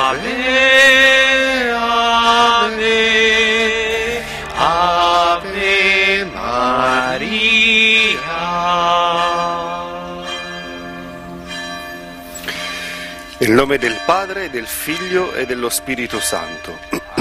Ave, Ave, Ave Maria. Nel nome del Padre, del Figlio e dello Spirito Santo.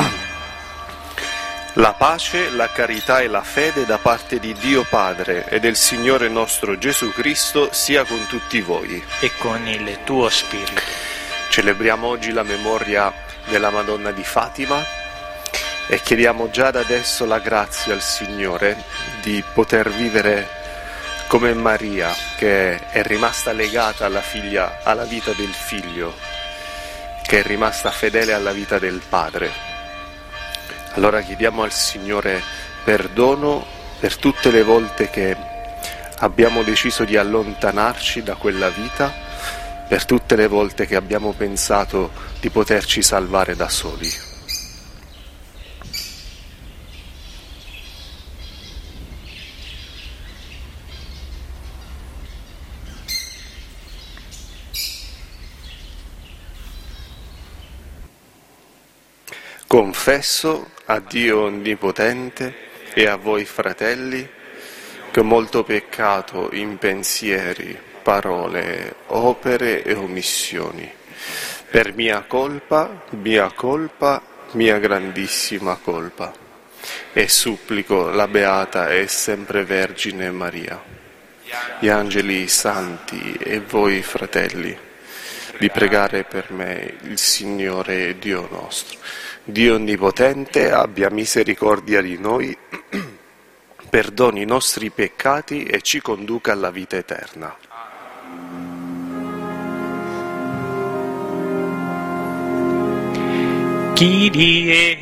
La pace, la carità e la fede da parte di Dio Padre e del Signore nostro Gesù Cristo sia con tutti voi. E con il tuo spirito. Celebriamo oggi la memoria della Madonna di Fatima e chiediamo già da adesso la grazia al Signore di poter vivere come Maria, che è rimasta legata alla figlia, alla vita del figlio, che è rimasta fedele alla vita del padre. Allora chiediamo al Signore perdono per tutte le volte che abbiamo deciso di allontanarci da quella vita, per tutte le volte che abbiamo pensato di poterci salvare da soli. Confesso a Dio Onnipotente e a voi fratelli che ho molto peccato in pensieri, parole, opere e omissioni, per mia colpa, mia grandissima colpa, e supplico la Beata e sempre Vergine Maria, gli angeli santi e voi fratelli, di pregare per me il Signore Dio nostro. Dio Onnipotente abbia misericordia di noi, perdoni i nostri peccati e ci conduca alla vita eterna. Kyrie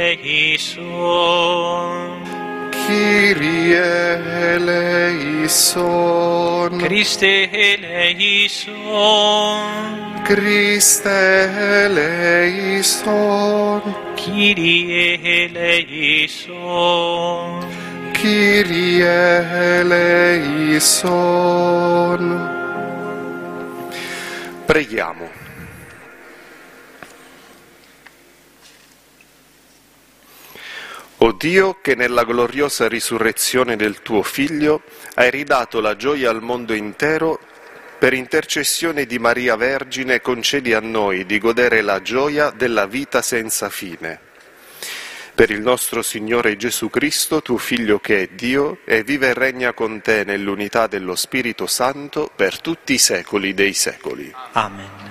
eleison, Kyrie eleison, Christe eleison, Christe eleison, Kyrie eleison, Kyrie eleison. Preghiamo. O Dio, che nella gloriosa risurrezione del tuo Figlio hai ridato la gioia al mondo intero, per intercessione di Maria Vergine concedi a noi di godere la gioia della vita senza fine. Per il nostro Signore Gesù Cristo, tuo Figlio che è Dio, e vive e regna con te nell'unità dello Spirito Santo per tutti i secoli dei secoli. Amen.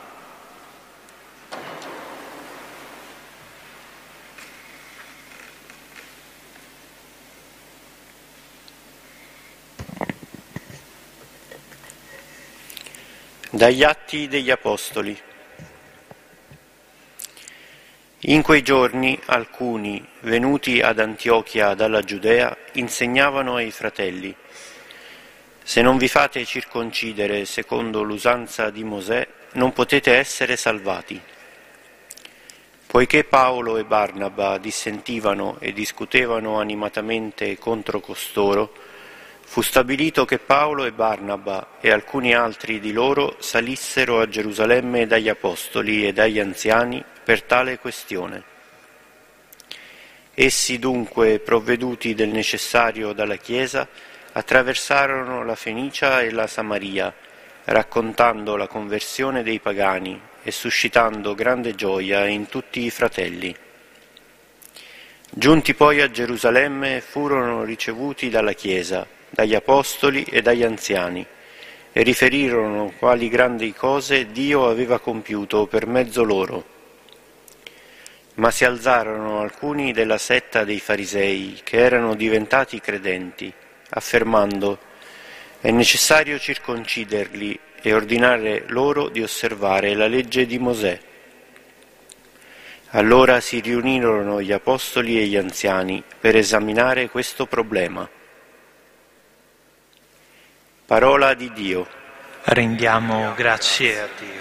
Dagli Atti degli Apostoli. In quei giorni alcuni, venuti ad Antiochia dalla Giudea, insegnavano ai fratelli: se non vi fate circoncidere secondo l'usanza di Mosè, non potete essere salvati. Poiché Paolo e Barnaba dissentivano e discutevano animatamente contro costoro, fu stabilito che Paolo e Barnaba e alcuni altri di loro salissero a Gerusalemme dagli apostoli e dagli anziani per tale questione. Essi dunque, provveduti del necessario dalla Chiesa, attraversarono la Fenicia e la Samaria, raccontando la conversione dei pagani e suscitando grande gioia in tutti i fratelli. Giunti poi a Gerusalemme furono ricevuti dalla Chiesa, dagli apostoli e dagli anziani, e riferirono quali grandi cose Dio aveva compiuto per mezzo loro. Ma si alzarono alcuni della setta dei farisei, che erano diventati credenti, affermando: è necessario circonciderli e ordinare loro di osservare la legge di Mosè. Allora si riunirono gli apostoli e gli anziani per esaminare questo problema. Parola di Dio. Rendiamo grazie a Dio.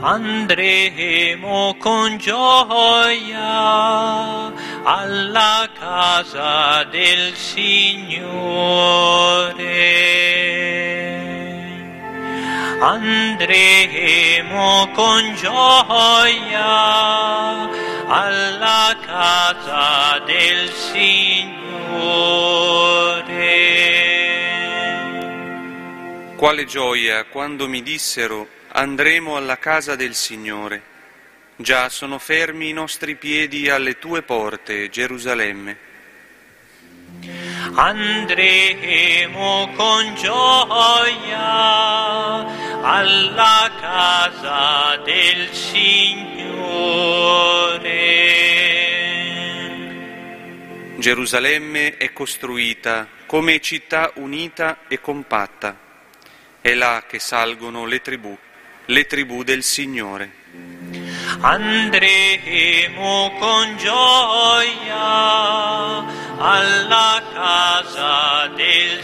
andremo con gioia alla casa del Signore. Andremo con gioia alla casa del Signore. Quale gioia quando mi dissero: andremo alla casa del Signore. Già sono fermi i nostri piedi alle tue porte, Gerusalemme. Andremo con gioia alla casa del Signore. Gerusalemme è costruita come città unita e compatta. È là che salgono le tribù del Signore. Andremo con gioia alla casa del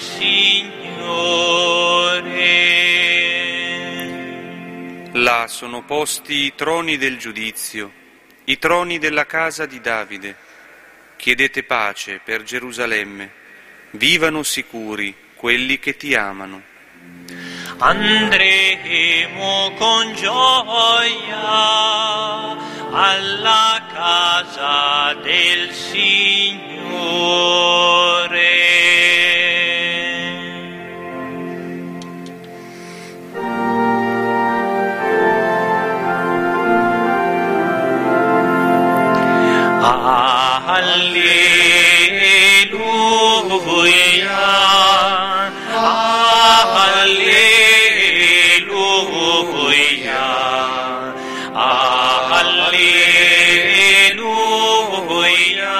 Signore. Là sono posti i troni del giudizio, i troni della casa di Davide. Chiedete pace per Gerusalemme, vivano sicuri quelli che ti amano. Andremo con gioia alla casa del Signore. Alleluia, alleluia, alleluia,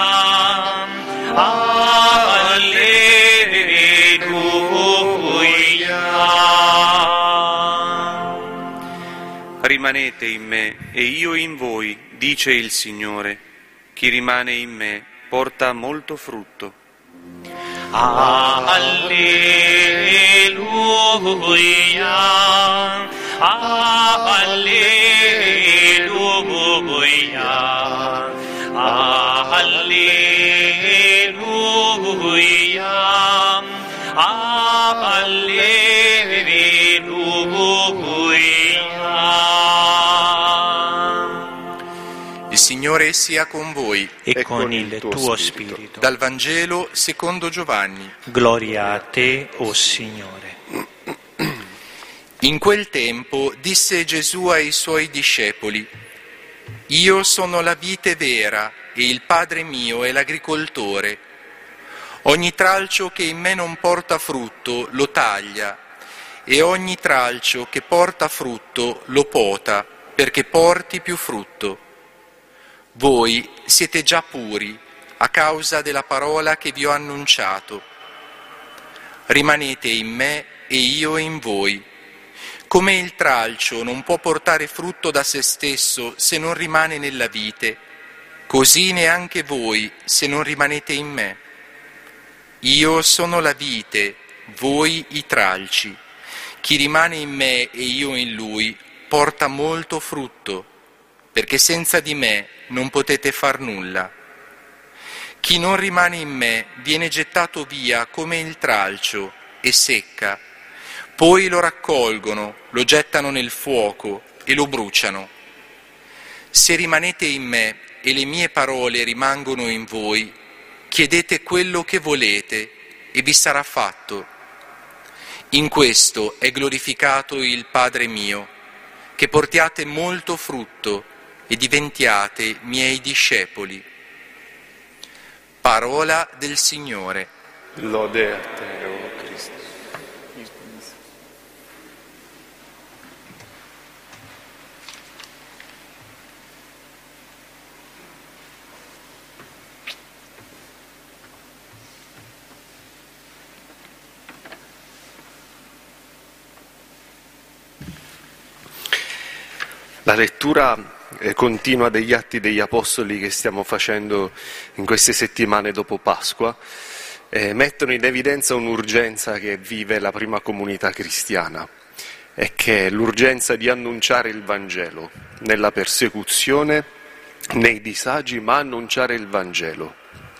alleluia. Rimanete in me e io in voi, dice il Signore. Chi rimane in me porta molto frutto. Alleluia, alleluia, alleluia, alleluia. Il Signore sia con voi. E con il tuo spirito. Dal Vangelo secondo Giovanni. Gloria a te, o Signore. In quel tempo disse Gesù ai suoi discepoli: Io sono la vite vera e il Padre mio è l'agricoltore. Ogni tralcio che in me non porta frutto lo taglia, e ogni tralcio che porta frutto lo pota, perché porti più frutto. Voi siete già puri a causa della parola che vi ho annunciato. Rimanete in me e io in voi. Come il tralcio non può portare frutto da se stesso se non rimane nella vite, così neanche voi se non rimanete in me. Io sono la vite, voi i tralci. Chi rimane in me e io in lui porta molto frutto, perché senza di me non potete far nulla. Chi non rimane in me viene gettato via come il tralcio e secca. Poi lo raccolgono, lo gettano nel fuoco e lo bruciano. Se rimanete in me e le mie parole rimangono in voi, chiedete quello che volete e vi sarà fatto. In questo è glorificato il Padre mio, che portiate molto frutto e diventiate miei discepoli. Parola del Signore. Lode a te, o Cristo. La lettura continua degli Atti degli Apostoli che stiamo facendo in queste settimane dopo Pasqua mettono in evidenza un'urgenza che vive la prima comunità cristiana. e che è l'urgenza di annunciare il Vangelo, nella persecuzione, nei disagi, ma annunciare il Vangelo.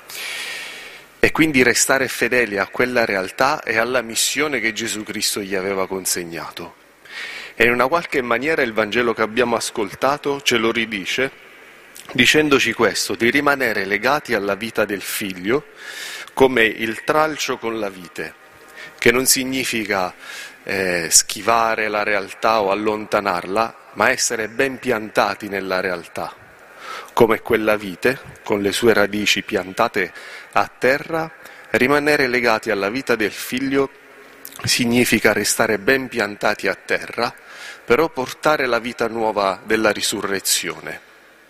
E quindi restare fedeli a quella realtà e alla missione che Gesù Cristo gli aveva consegnato. E in una qualche maniera il Vangelo che abbiamo ascoltato ce lo ridice, dicendoci questo, di rimanere legati alla vita del Figlio come il tralcio con la vite, che non significa schivare la realtà o allontanarla, ma essere ben piantati nella realtà, come quella vite, con le sue radici piantate a terra. Rimanere legati alla vita del Figlio significa restare ben piantati a terra, però portare la vita nuova della risurrezione.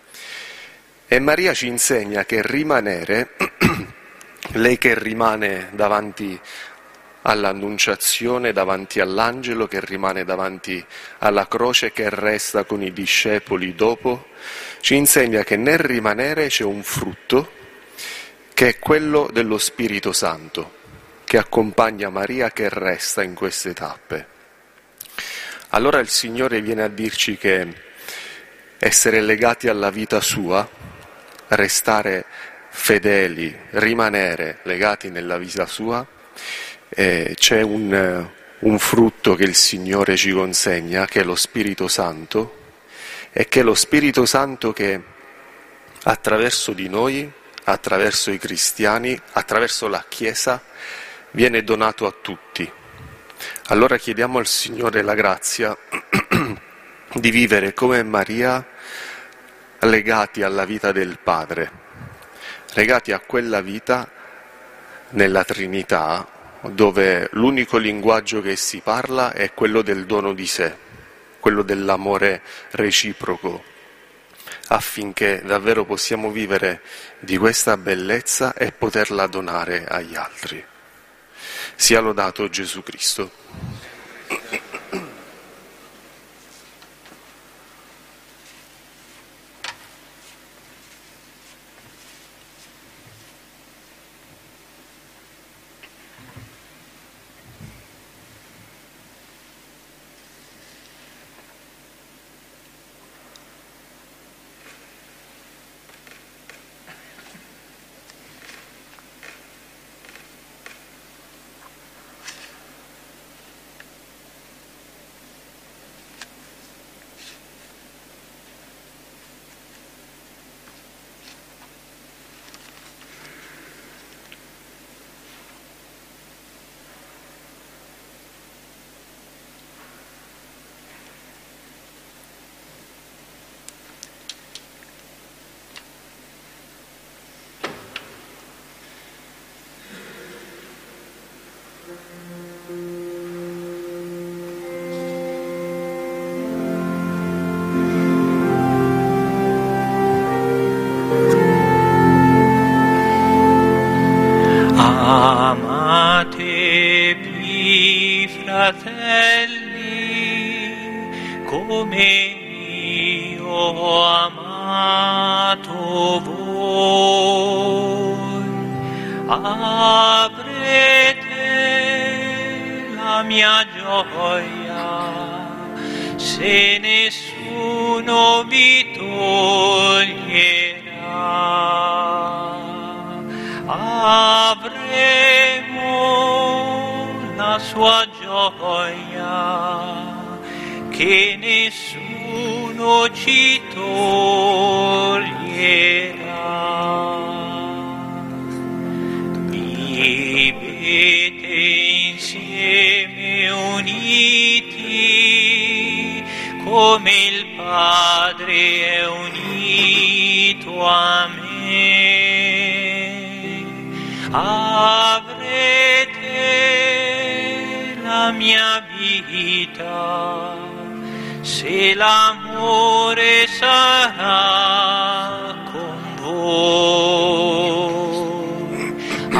E Maria ci insegna che rimanere, lei che rimane davanti all'annunciazione, davanti all'angelo, che rimane davanti alla croce, che resta con i discepoli dopo, ci insegna che nel rimanere c'è un frutto che è quello dello Spirito Santo, che accompagna Maria, che resta in queste tappe. Allora il Signore viene a dirci che essere legati alla vita sua, restare fedeli, rimanere legati nella vita sua, c'è un frutto che il Signore ci consegna, che è lo Spirito Santo, e che è lo Spirito Santo che attraverso di noi, attraverso i cristiani, attraverso la Chiesa, viene donato a tutti. Allora chiediamo al Signore la grazia di vivere come Maria legati alla vita del Padre, legati a quella vita nella Trinità, dove l'unico linguaggio che si parla è quello del dono di sé, quello dell'amore reciproco, affinché davvero possiamo vivere di questa bellezza e poterla donare agli altri. Sia lodato Gesù Cristo. Amatevi, fratelli, come io ho amato voi. Avrete la mia gioia se nessuno vi toglierà. Avremo la sua gioia che nessuno ci toglierà. Vivete insieme uniti come il Padre è unito a me. Avrete la mia vita se l'amore sarà con voi.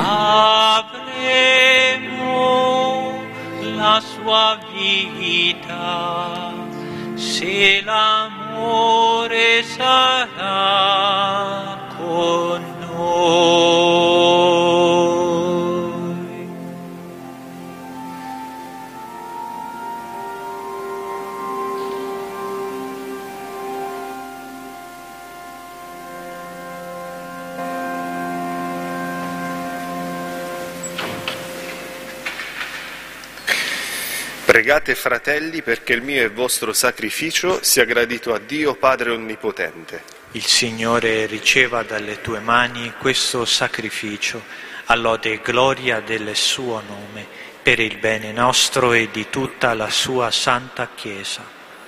Avremo la sua vita se l'amore sarà con noi. Pregate, fratelli, perché il mio e vostro sacrificio sia gradito a Dio Padre Onnipotente. Il Signore riceva dalle tue mani questo sacrificio, a lode e gloria del suo nome, per il bene nostro e di tutta la sua santa Chiesa.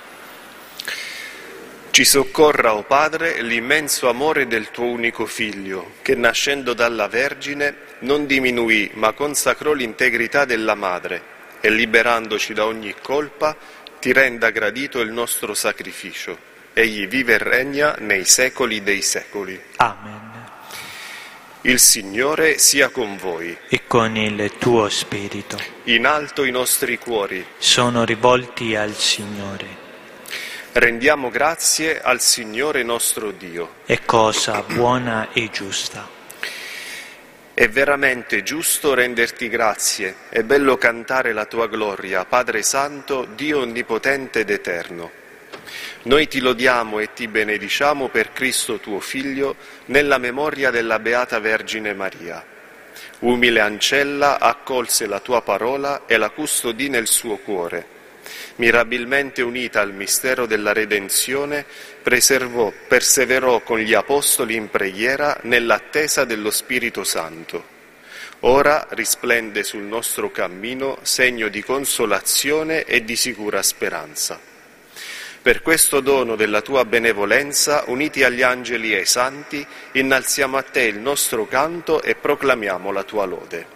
Ci soccorra, o Padre, l'immenso amore del tuo unico Figlio, che nascendo dalla Vergine non diminuì, ma consacrò l'integrità della Madre, e liberandoci da ogni colpa, ti renda gradito il nostro sacrificio. Egli vive e regna nei secoli dei secoli. Amen. Il Signore sia con voi. E con il tuo spirito. In alto i nostri cuori. Sono rivolti al Signore. Rendiamo grazie al Signore nostro Dio. È cosa buona e giusta. È veramente giusto renderti grazie, è bello cantare la tua gloria, Padre Santo, Dio Onnipotente ed Eterno. Noi ti lodiamo e ti benediciamo per Cristo tuo Figlio, nella memoria della Beata Vergine Maria. Umile ancella accolse la tua parola e la custodì nel suo cuore. Mirabilmente unita al mistero della redenzione, perseverò con gli apostoli in preghiera nell'attesa dello Spirito Santo. Ora risplende sul nostro cammino segno di consolazione e di sicura speranza. Per questo dono della tua benevolenza, uniti agli angeli e ai santi, innalziamo a te il nostro canto e proclamiamo la tua lode.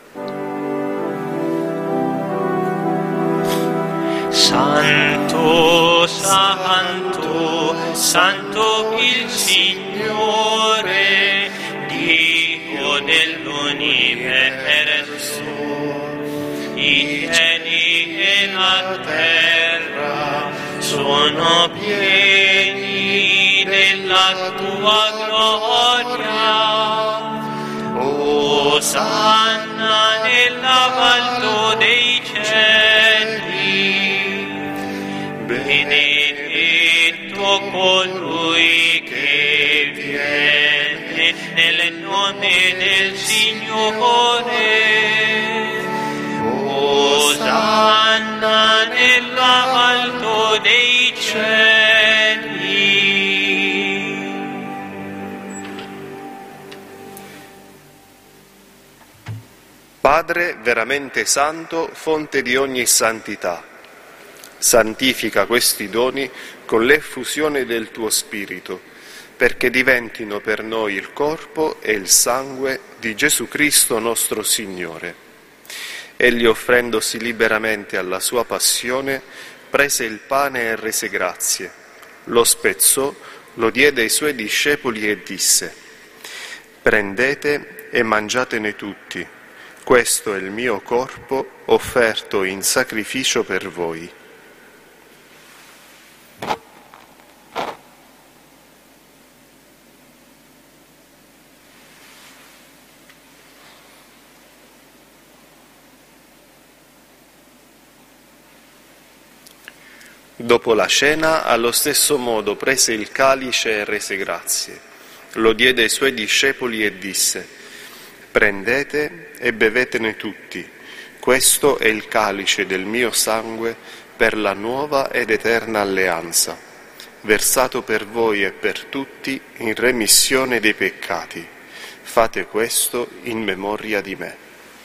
Santo, santo, santo il Signore, Dio dell'universo. I cieli e la terra sono pieni della tua gloria. Osanna nell'alto dei cieli. Benedetto colui che viene nel nome del Signore. Osanna nell'alto dei cieli. Padre veramente santo, fonte di ogni santità, santifica questi doni con l'effusione del tuo Spirito, perché diventino per noi il corpo e il sangue di Gesù Cristo nostro Signore. Egli, offrendosi liberamente alla sua passione, prese il pane e rese grazie, lo spezzò, lo diede ai suoi discepoli e disse: «Prendete e mangiatene tutti, questo è il mio corpo offerto in sacrificio per voi». Dopo la cena, allo stesso modo prese il calice e rese grazie. Lo diede ai suoi discepoli e disse: «Prendete e bevetene tutti, questo è il calice del mio sangue per la nuova ed eterna alleanza, versato per voi e per tutti in remissione dei peccati. Fate questo in memoria di me».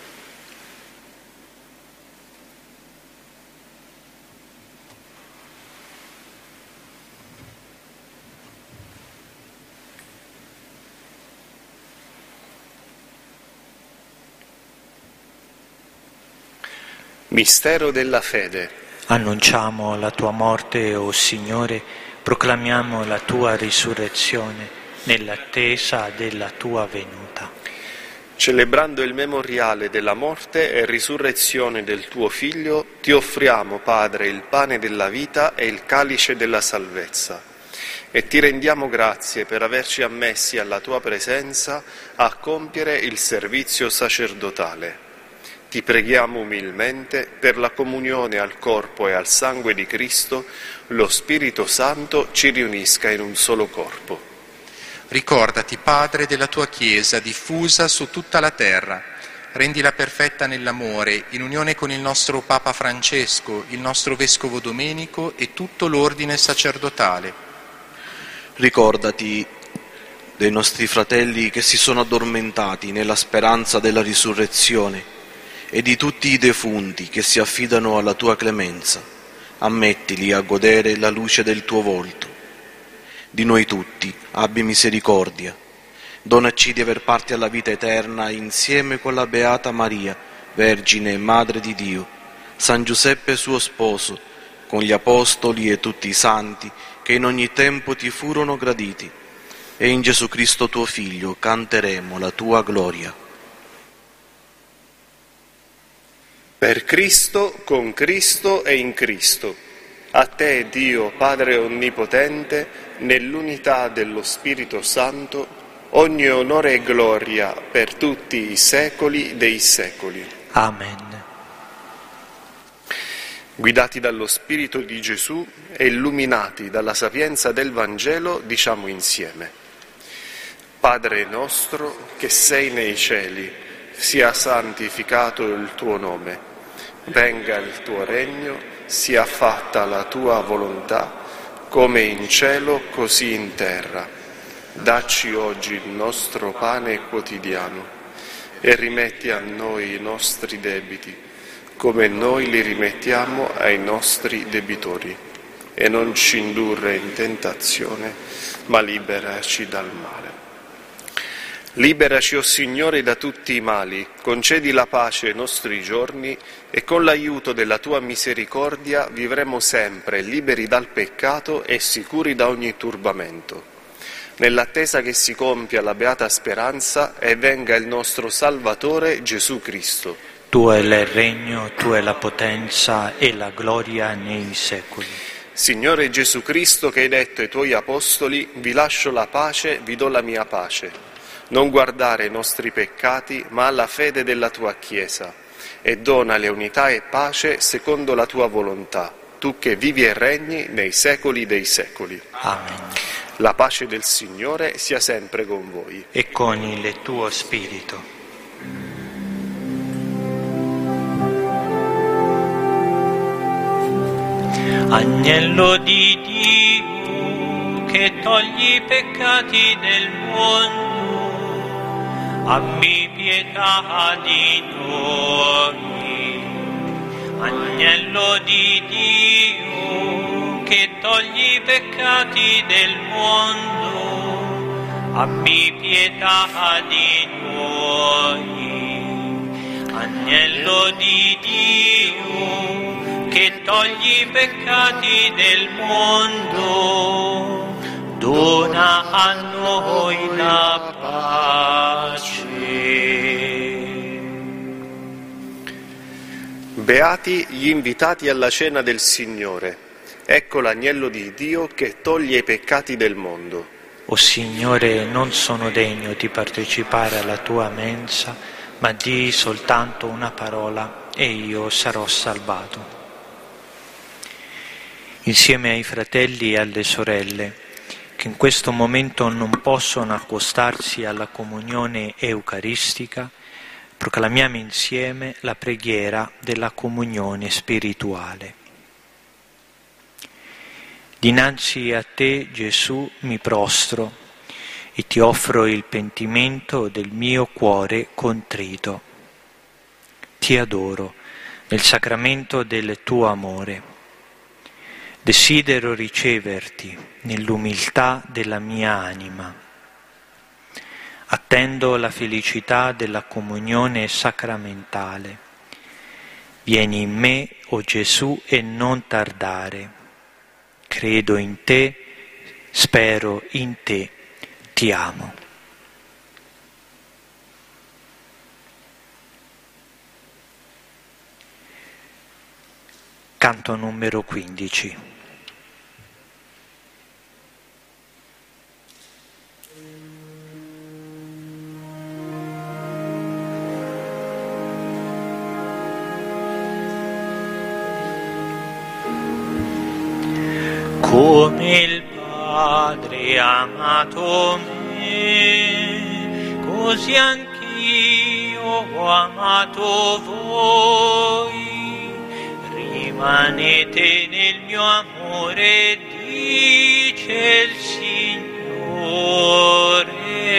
Mistero della fede. Annunciamo la tua morte, o Signore, proclamiamo la tua risurrezione nell'attesa della tua venuta. Celebrando il memoriale della morte e risurrezione del tuo Figlio, ti offriamo, Padre, il pane della vita e il calice della salvezza. E ti rendiamo grazie per averci ammessi alla tua presenza a compiere il servizio sacerdotale. Ti preghiamo umilmente per la comunione al corpo e al sangue di Cristo, lo Spirito Santo ci riunisca in un solo corpo. Ricordati, Padre, della tua Chiesa diffusa su tutta la terra, rendila perfetta nell'amore, in unione con il nostro Papa Francesco, il nostro Vescovo Domenico e tutto l'ordine sacerdotale. Ricordati dei nostri fratelli che si sono addormentati nella speranza della risurrezione e di tutti i defunti che si affidano alla tua clemenza. Ammettili a godere la luce del tuo volto. Di noi tutti abbi misericordia. Donaci di aver parte alla vita eterna insieme con la Beata Maria, Vergine e Madre di Dio, San Giuseppe suo sposo, con gli Apostoli e tutti i Santi che in ogni tempo ti furono graditi. E in Gesù Cristo tuo Figlio canteremo la tua gloria. Per Cristo, con Cristo e in Cristo, a te Dio Padre Onnipotente, nell'unità dello Spirito Santo, ogni onore e gloria per tutti i secoli dei secoli. Amen. Guidati dallo Spirito di Gesù e illuminati dalla sapienza del Vangelo, diciamo insieme: Padre nostro che sei nei cieli, sia santificato il tuo nome, venga il tuo regno, sia fatta la tua volontà, come in cielo così in terra. Dacci oggi il nostro pane quotidiano e rimetti a noi i nostri debiti, come noi li rimettiamo ai nostri debitori. E non ci indurre in tentazione, ma liberaci dal male. Liberaci, o Signore, da tutti i mali, concedi la pace ai nostri giorni e con l'aiuto della tua misericordia vivremo sempre liberi dal peccato e sicuri da ogni turbamento. Nell'attesa che si compia la beata speranza e venga il nostro Salvatore Gesù Cristo. Tuo è il regno, tua è la potenza e la gloria nei secoli. Signore Gesù Cristo, che hai detto ai tuoi apostoli: vi lascio la pace, vi do la mia pace. Non guardare ai nostri peccati, ma alla fede della tua Chiesa, e donale unità e pace secondo la tua volontà, tu che vivi e regni nei secoli dei secoli. Amen. La pace del Signore sia sempre con voi. E con il tuo spirito. Agnello di Dio, che togli i peccati del mondo, abbi pietà di noi. Agnello di Dio, che togli i peccati del mondo, abbi pietà di noi. Agnello di Dio, che togli i peccati del mondo, dona a noi la pace. Beati gli invitati alla cena del Signore. Ecco l'agnello di Dio che toglie i peccati del mondo. O Signore, non sono degno di partecipare alla tua mensa, ma di soltanto una parola e io sarò salvato. Insieme ai fratelli e alle sorelle, che in questo momento non possono accostarsi alla comunione eucaristica, proclamiamo insieme la preghiera della comunione spirituale. Dinanzi a te, Gesù, mi prostro e ti offro il pentimento del mio cuore contrito. Ti adoro nel sacramento del tuo amore. Desidero riceverti nell'umiltà della mia anima. Attendo la felicità della comunione sacramentale. Vieni in me, o Gesù, e non tardare. Credo in te, spero in te, ti amo. Canto numero 15. Come il Padre ha amato me, così anch'io ho amato voi, rimanete nel mio amore, dice il Signore.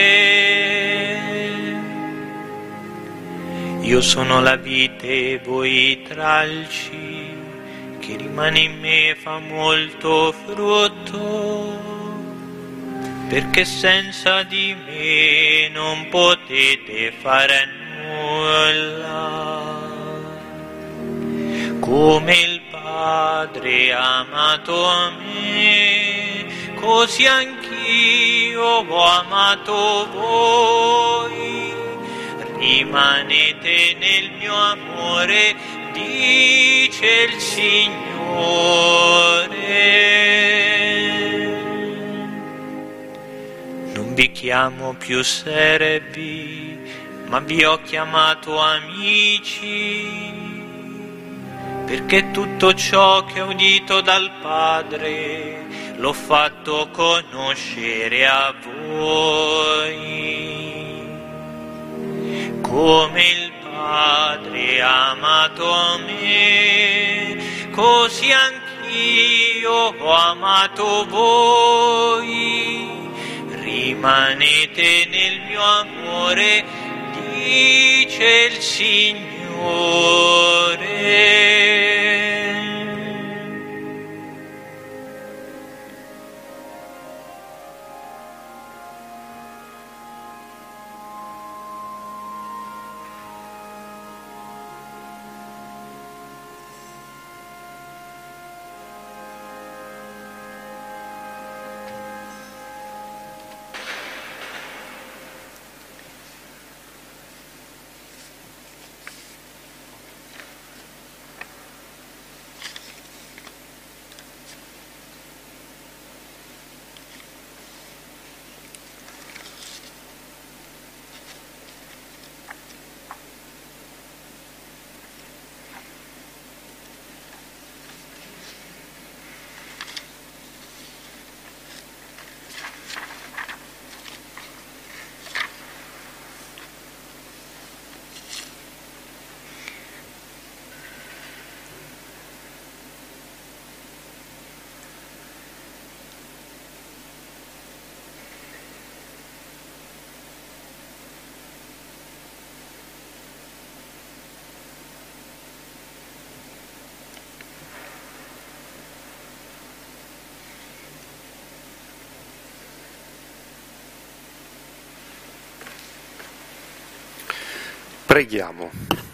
Io sono la vite e voi tralci, chi rimane in me fa molto frutto, perché senza di me non potete fare nulla. Come il Padre ha amato me, così anch'io ho amato voi, rimanete nel mio amore, dice il Signore. Non vi chiamo più servi, ma vi ho chiamato amici, perché tutto ciò che ho udito dal Padre l'ho fatto conoscere a voi. Come il Padre ha amato me, così anch'io ho amato voi, rimanete nel mio amore, dice il Signore. Preghiamo.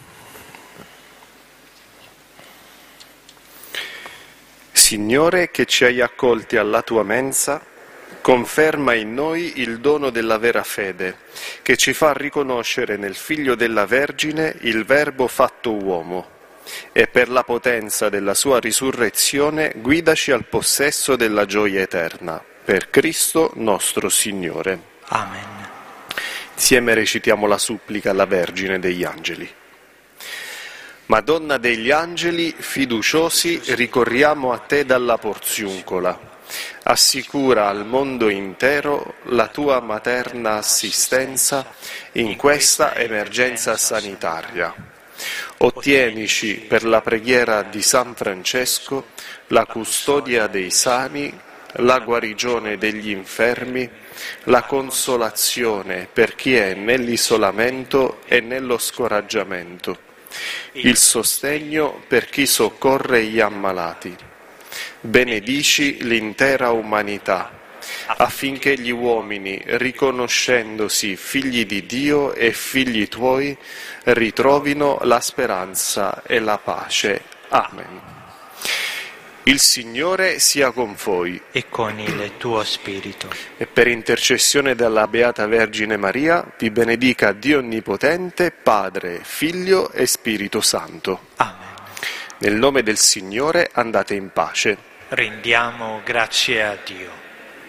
Signore, che ci hai accolti alla tua mensa, conferma in noi il dono della vera fede, che ci fa riconoscere nel Figlio della Vergine il Verbo fatto uomo, e per la potenza della sua risurrezione guidaci al possesso della gioia eterna. Per Cristo nostro Signore. Amen. Insieme recitiamo la supplica alla Vergine degli Angeli. Madonna degli Angeli, fiduciosi, ricorriamo a te dalla Porziuncola. Assicura al mondo intero la tua materna assistenza in questa emergenza sanitaria. Ottienici per la preghiera di San Francesco la custodia dei sani, la guarigione degli infermi, la consolazione per chi è nell'isolamento e nello scoraggiamento, il sostegno per chi soccorre gli ammalati. Benedici l'intera umanità, affinché gli uomini, riconoscendosi figli di Dio e figli tuoi, ritrovino la speranza e la pace. Amen. Il Signore sia con voi. E con il tuo spirito. E per intercessione della Beata Vergine Maria, vi benedica Dio Onnipotente, Padre, Figlio e Spirito Santo. Amen. Nel nome del Signore andate in pace. Rendiamo grazie a Dio.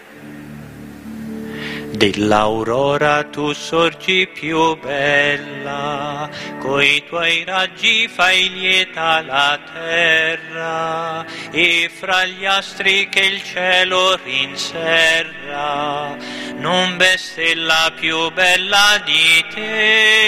Dell'aurora tu sorgi più bella, coi tuoi raggi fai lieta la terra, e fra gli astri che il cielo rinserra, non v'è stella più bella di te.